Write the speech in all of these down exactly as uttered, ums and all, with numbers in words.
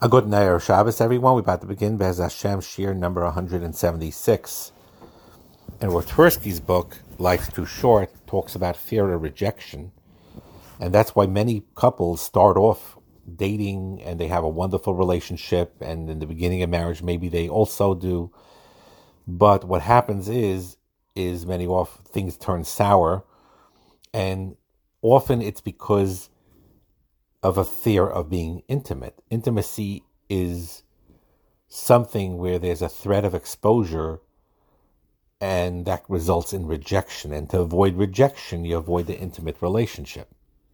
A good night of Shabbos, everyone. We're about to begin Be'ez Hashem Shir number one hundred seventy-six. And Tversky's book, Life's Too Short, talks about fear of rejection. And that's why many couples start off dating and they have a wonderful relationship, and in the beginning of marriage maybe they also do. But what happens is, is many off things turn sour, and often it's because of a fear of being intimate. Intimacy is something where there's a threat of exposure, and that results in rejection. And to avoid rejection, you avoid the intimate relationship.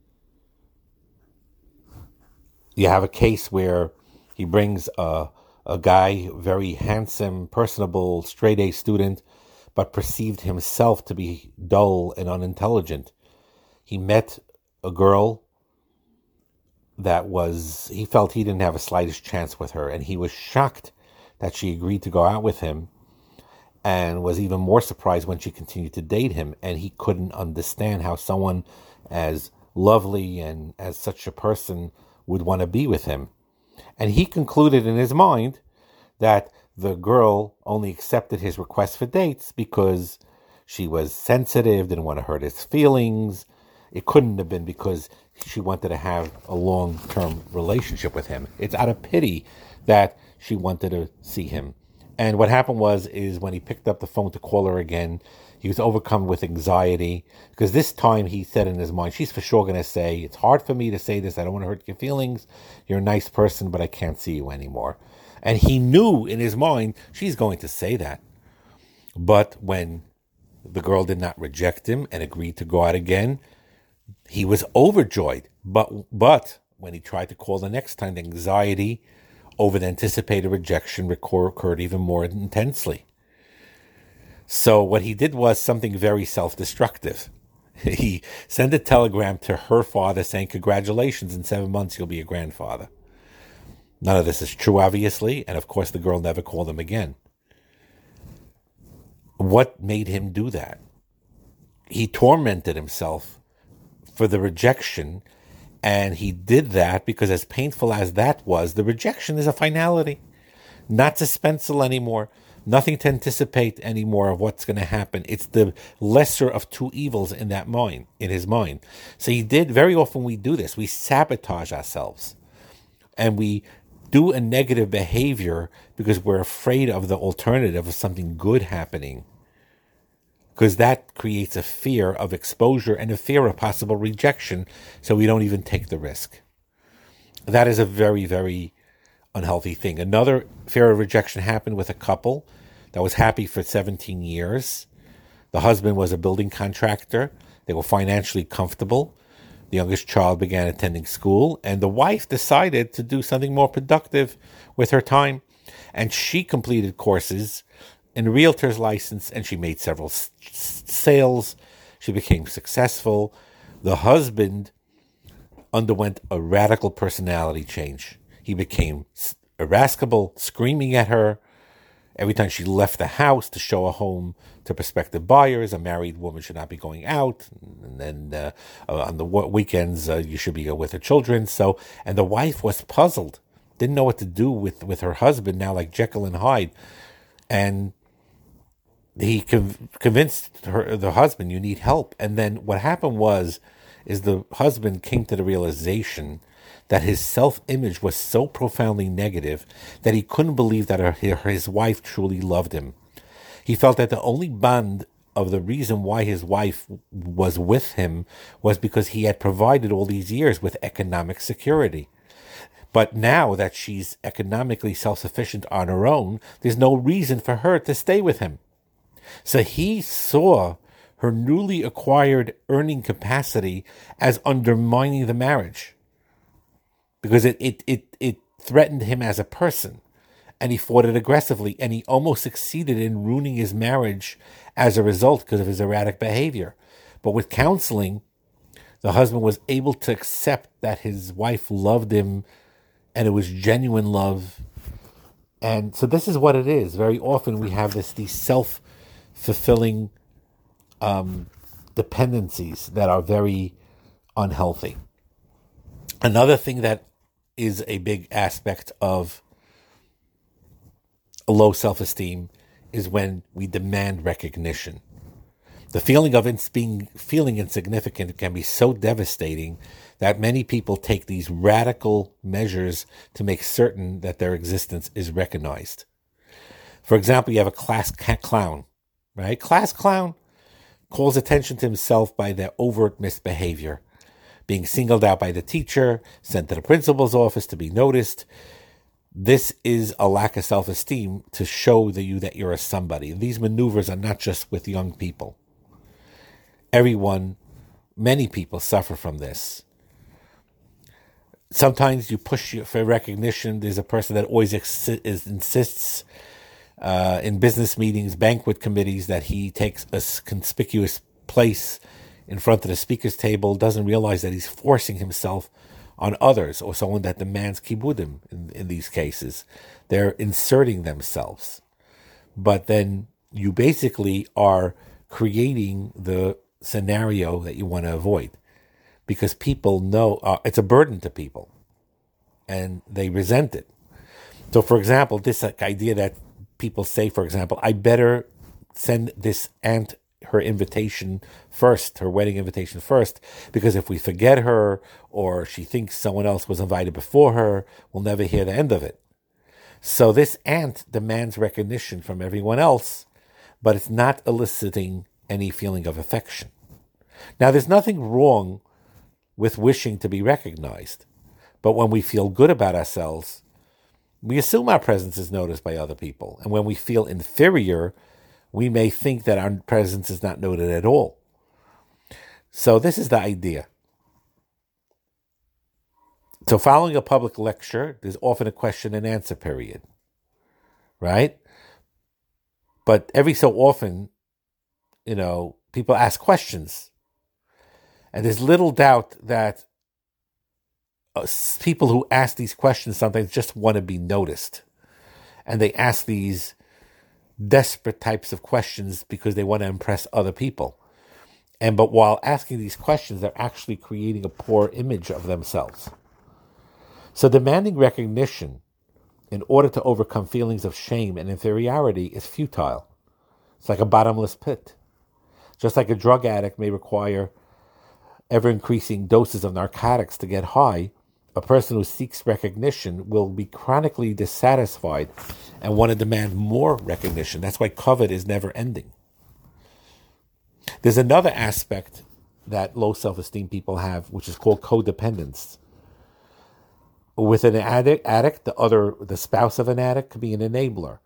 You have a case where he brings a, a guy, very handsome, personable, straight-A student, but perceived himself to be dull and unintelligent. He met a girl that was, he felt he didn't have a slightest chance with her, and he was shocked that she agreed to go out with him, and was even more surprised when she continued to date him, and he couldn't understand how someone as lovely and as such a person would want to be with him. And he concluded in his mind that the girl only accepted his request for dates because she was sensitive, didn't want to hurt his feelings. It couldn't have been because she wanted to have a long-term relationship with him. It's out of pity that she wanted to see him. And what happened was, is when he picked up the phone to call her again, he was overcome with anxiety, because this time he said in his mind, she's for sure going to say, it's hard for me to say this, I don't want to hurt your feelings, you're a nice person, but I can't see you anymore. And he knew in his mind, she's going to say that. But when the girl did not reject him and agreed to go out again, he was overjoyed. But but when he tried to call the next time, the anxiety over the anticipated rejection occurred even more intensely. So what he did was something very self-destructive. He sent a telegram to her father saying, congratulations, in seven months you'll be a grandfather. None of this is true, obviously, and of course the girl never called him again. What made him do that? He tormented himself for the rejection, and he did that because, as painful as that was, the rejection is a finality, not suspenseful anymore, nothing to anticipate anymore of what's going to happen. It's the lesser of two evils in that mind, in his mind. So he did, very often we do this, we sabotage ourselves, and we do a negative behavior because we're afraid of the alternative of something good happening, because that creates a fear of exposure and a fear of possible rejection, so we don't even take the risk. That is a very, very unhealthy thing. Another fear of rejection happened with a couple that was happy for seventeen years. The husband was a building contractor. They were financially comfortable. The youngest child began attending school, and the wife decided to do something more productive with her time. And she completed courses in a realtor's license, and she made several s- sales. She became successful. The husband underwent a radical personality change. He became irascible, screaming at her every time she left the house to show a home to prospective buyers. A married woman should not be going out, and then uh, on the weekends uh, you should be with her children. So, and the wife was puzzled, didn't know what to do with, with her husband now, like Jekyll and Hyde. And he conv- convinced her, the husband, you need help. And then what happened was, is the husband came to the realization that his self-image was so profoundly negative that he couldn't believe that her, his wife truly loved him. He felt that the only bond of the reason why his wife was with him was because he had provided all these years with economic security. But now that she's economically self-sufficient on her own, there's no reason for her to stay with him. So he saw her newly acquired earning capacity as undermining the marriage, because it, it, it, it threatened him as a person, and he fought it aggressively, and he almost succeeded in ruining his marriage as a result because of his erratic behavior. But with counseling, the husband was able to accept that his wife loved him, and it was genuine love. And so this is what it is. Very often we have this these self-fulfilling um, dependencies that are very unhealthy. Another thing that is a big aspect of a low self-esteem, is when we demand recognition. The feeling of ins- being feeling insignificant can be so devastating that many people take these radical measures to make certain that their existence is recognized. For example, you have a class clown, right? Class clown calls attention to himself by their overt misbehavior, being singled out by the teacher, sent to the principal's office to be noticed. This is a lack of self-esteem to show the, you that you're a somebody. These maneuvers are not just with young people. Everyone, many people suffer from this. Sometimes you push for recognition. There's a person that always ex- is, insists uh, in business meetings, banquet committees, that he takes a conspicuous place in front of the speaker's table, doesn't realize that he's forcing himself on others, or someone that demands kibudim in, in these cases. They're inserting themselves. But then you basically are creating the scenario that you want to avoid, because people know uh, it's a burden to people and they resent it. So, for example, this like, idea that people say, for example, I better send this aunt her invitation first, her wedding invitation first, because if we forget her or she thinks someone else was invited before her, we'll never hear the end of it. So this aunt demands recognition from everyone else, but it's not eliciting any feeling of affection. Now, there's nothing wrong with wishing to be recognized, but when we feel good about ourselves, we assume our presence is noticed by other people. And when we feel inferior, we may think that our presence is not noted at all. So this is the idea. So following a public lecture, there's often a question and answer period, right? But every so often, you know, people ask questions. And there's little doubt that uh, people who ask these questions sometimes just want to be noticed. And they ask these desperate types of questions because they want to impress other people. And but while asking these questions, they're actually creating a poor image of themselves. So demanding recognition in order to overcome feelings of shame and inferiority is futile. It's like a bottomless pit. Just like a drug addict may require ever-increasing doses of narcotics to get high, a person who seeks recognition will be chronically dissatisfied and want to demand more recognition. That's why covet is never ending. There's another aspect that low self-esteem people have, which is called codependence. With an addict, addict, the other, the spouse of an addict could be an enabler.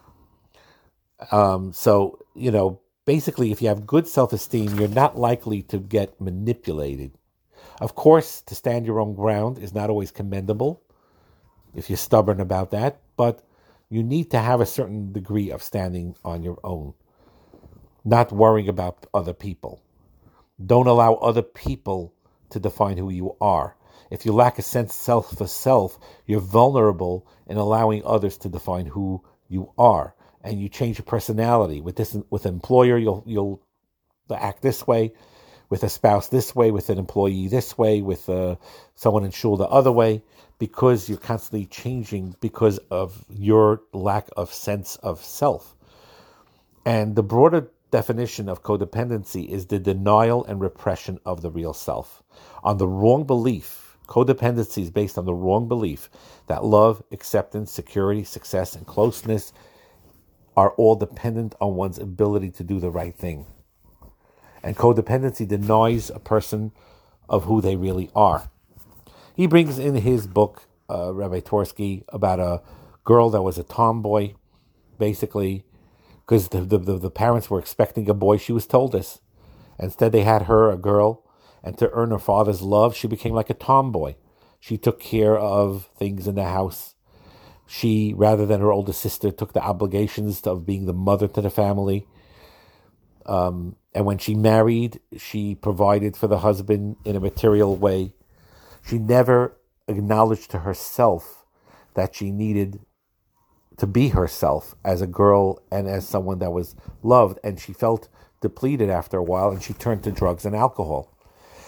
Um, so, you know, basically, if you have good self-esteem, you're not likely to get manipulated. Of course, to stand your own ground is not always commendable if you're stubborn about that, but you need to have a certain degree of standing on your own, not worrying about other people. Don't allow other people to define who you are. If you lack a sense of self for self, you're vulnerable in allowing others to define who you are. And you change your personality. With this, with an employer, you'll you'll act this way. With a spouse this way. With an employee this way. With uh, someone in shul the other way. Because you're constantly changing because of your lack of sense of self. And the broader definition of codependency is the denial and repression of the real self. On the wrong belief. Codependency is based on the wrong belief that love, acceptance, security, success, and closeness are all dependent on one's ability to do the right thing. And codependency denies a person of who they really are. He brings in his book, uh, Rabbi Twersky, about a girl that was a tomboy, basically, because the, the, the, the parents were expecting a boy. She was told this. Instead, they had her, a girl, and to earn her father's love, she became like a tomboy. She took care of things in the house. She, rather than her older sister, took the obligations of being the mother to the family. Um, and when she married, she provided for the husband in a material way. She never acknowledged to herself that she needed to be herself as a girl and as someone that was loved. And she felt depleted after a while, and she turned to drugs and alcohol.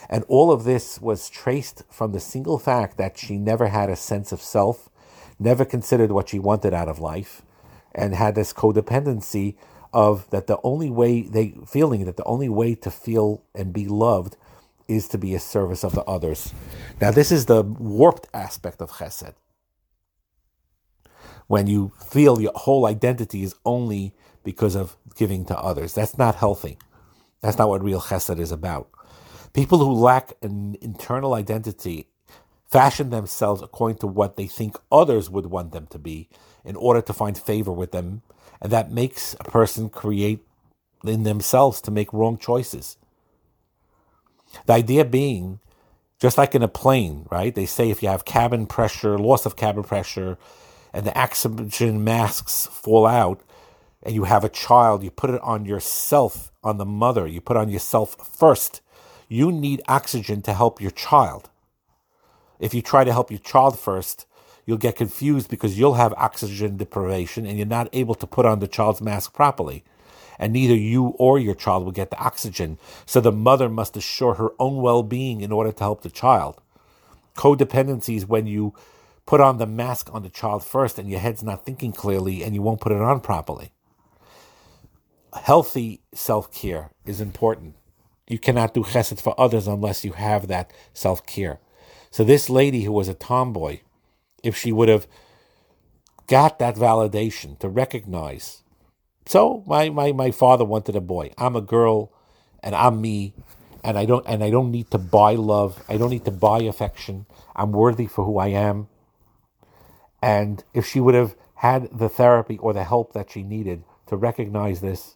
And all of this was traced from the single fact that she never had a sense of self, never considered what she wanted out of life, and had this codependency of that the only way they feeling that the only way to feel and be loved is to be a service of the others. Now, this is the warped aspect of chesed. When you feel your whole identity is only because of giving to others. That's not healthy. That's not what real chesed is about. People who lack an internal identity fashion themselves according to what they think others would want them to be in order to find favor with them. And that makes a person create in themselves to make wrong choices. The idea being, just like in a plane, right? They say if you have cabin pressure, loss of cabin pressure, and the oxygen masks fall out, and you have a child, you put it on yourself, on the mother, you put on yourself first. You need oxygen to help your child. If you try to help your child first, you'll get confused because you'll have oxygen deprivation and you're not able to put on the child's mask properly. And neither you or your child will get the oxygen. So the mother must assure her own well-being in order to help the child. Codependency is when you put on the mask on the child first and your head's not thinking clearly and you won't put it on properly. Healthy self-care is important. You cannot do chesed for others unless you have that self-care. So this lady who was a tomboy, if she would have got that validation to recognize, so my, my, my father wanted a boy. I'm a girl and I'm me and I don't and I don't need to buy love. I don't need to buy affection. I'm worthy for who I am. And if she would have had the therapy or the help that she needed to recognize this,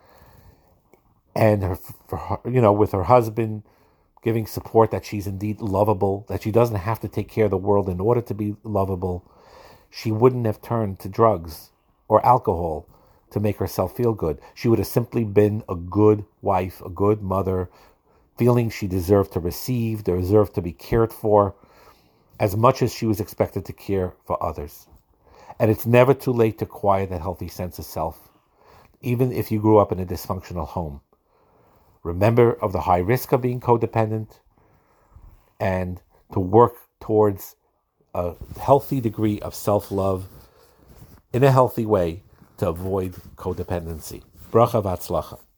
and her, for her, you know, with her husband giving support that she's indeed lovable, that she doesn't have to take care of the world in order to be lovable, she wouldn't have turned to drugs or alcohol to make herself feel good. She would have simply been a good wife, a good mother, feeling she deserved to receive, deserved to be cared for, as much as she was expected to care for others. And it's never too late to acquire that healthy sense of self, even if you grew up in a dysfunctional home. Remember of the high risk of being codependent and to work towards a healthy degree of self-love in a healthy way to avoid codependency. Bracha v'atzlacha.